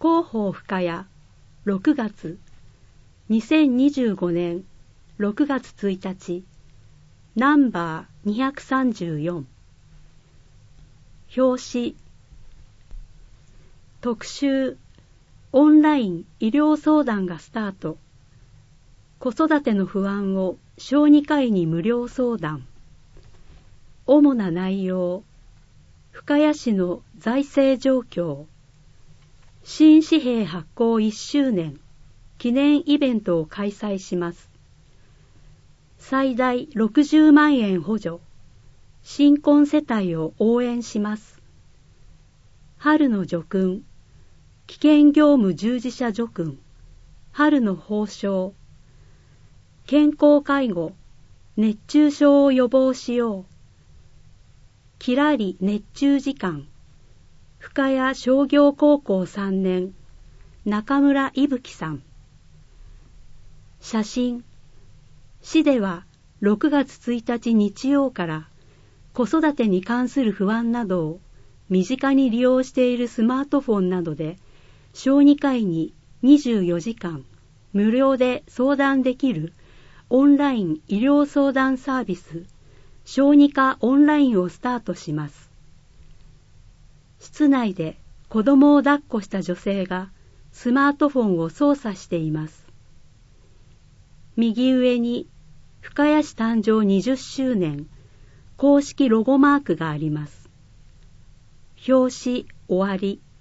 広報深谷6月2025年6月1日ナンバー234表紙特集オンライン医療相談がスタート。子育ての不安を小児科医に無料相談。主な内容、深谷市の財政状況、新紙幣発行1周年記念イベントを開催します。最大60万円補助、新婚世帯を応援します。春の叙勲、危険業務従事者叙勲、春の褒章、健康介護、熱中症を予防しよう。きらり熱中時間、深谷商業高校3年、中村伊吹さん。写真、市では6月1日日曜から子育てに関する不安などを身近に利用しているスマートフォンなどで小児科医に24時間無料で相談できるオンライン医療相談サービス小児科オンラインをスタートします。室内で子供を抱っこした女性がスマートフォンを操作しています。右上に深谷市誕生20周年公式ロゴマークがあります。表紙終わり。